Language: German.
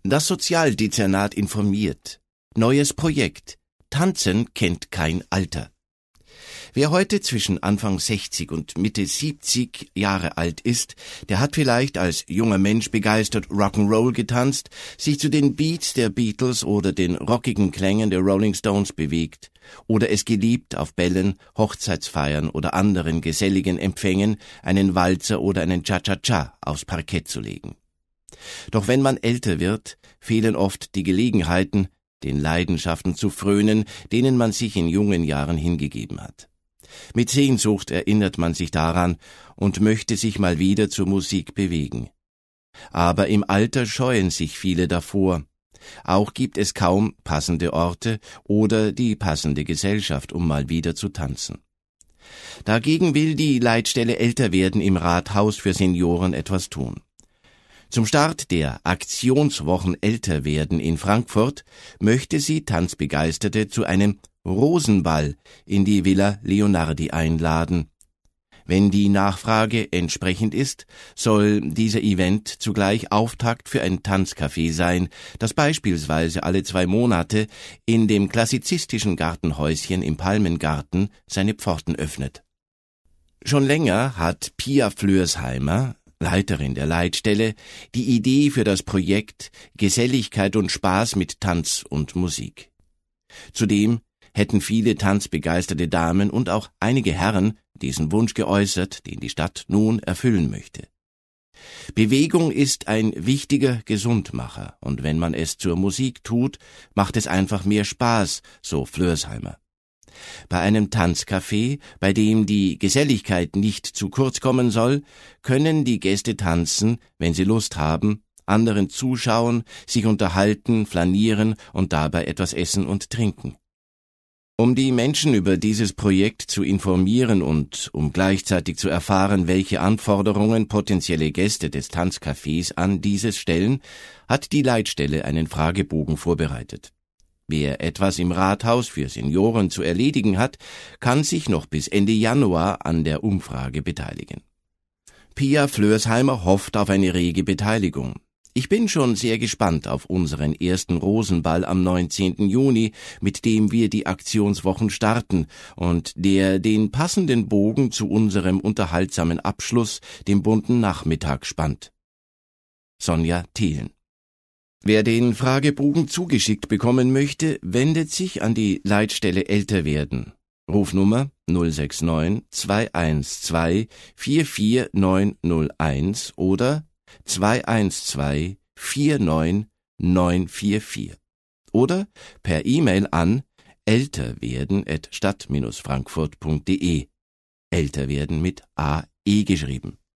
Das Sozialdezernat informiert. Neues Projekt. Tanzen kennt kein Alter. Wer heute zwischen Anfang 60 und Mitte 70 Jahre alt ist, der hat vielleicht als junger Mensch begeistert Rock'n'Roll getanzt, sich zu den Beats der Beatles oder den rockigen Klängen der Rolling Stones bewegt oder es geliebt, auf Bällen, Hochzeitsfeiern oder anderen geselligen Empfängen einen Walzer oder einen Cha-Cha-Cha aufs Parkett zu legen. Doch wenn man älter wird, fehlen oft die Gelegenheiten, den Leidenschaften zu frönen, denen man sich in jungen Jahren hingegeben hat. Mit Sehnsucht erinnert man sich daran und möchte sich mal wieder zur Musik bewegen. Aber im Alter scheuen sich viele davor. Auch gibt es kaum passende Orte oder die passende Gesellschaft, um mal wieder zu tanzen. Dagegen will die Leitstelle Älterwerden im Rathaus für Senioren etwas tun. Zum Start der Aktionswochen Älterwerden in Frankfurt möchte sie Tanzbegeisterte zu einem Rosenball in die Villa Leonardi einladen. Wenn die Nachfrage entsprechend ist, soll dieser Event zugleich Auftakt für ein Tanzcafé sein, das beispielsweise alle 2 Monate in dem klassizistischen Gartenhäuschen im Palmengarten seine Pforten öffnet. Schon länger hat Pia Flörsheimer, Leiterin der Leitstelle, die Idee für das Projekt Geselligkeit und Spaß mit Tanz und Musik. Zudem hätten viele tanzbegeisterte Damen und auch einige Herren diesen Wunsch geäußert, den die Stadt nun erfüllen möchte. Bewegung ist ein wichtiger Gesundmacher, und wenn man es zur Musik tut, macht es einfach mehr Spaß, so Flörsheimer. Bei einem Tanzcafé, bei dem die Geselligkeit nicht zu kurz kommen soll, können die Gäste tanzen, wenn sie Lust haben, anderen zuschauen, sich unterhalten, flanieren und dabei etwas essen und trinken. Um die Menschen über dieses Projekt zu informieren und um gleichzeitig zu erfahren, welche Anforderungen potenzielle Gäste des Tanzcafés an dieses stellen, hat die Leitstelle einen Fragebogen vorbereitet. Wer etwas im Rathaus für Senioren zu erledigen hat, kann sich noch bis Ende Januar an der Umfrage beteiligen. Pia Flörsheimer hofft auf eine rege Beteiligung. Ich bin schon sehr gespannt auf unseren ersten Rosenball am 19. Juni, mit dem wir die Aktionswochen starten und der den passenden Bogen zu unserem unterhaltsamen Abschluss, dem bunten Nachmittag, spannt. Sonja Thelen. Wer den Fragebogen zugeschickt bekommen möchte, wendet sich an die Leitstelle Älterwerden. Rufnummer 069 212 44901 oder 212 49944 oder per E-Mail an älterwerden@stadt-frankfurt.de. Älterwerden mit AE geschrieben.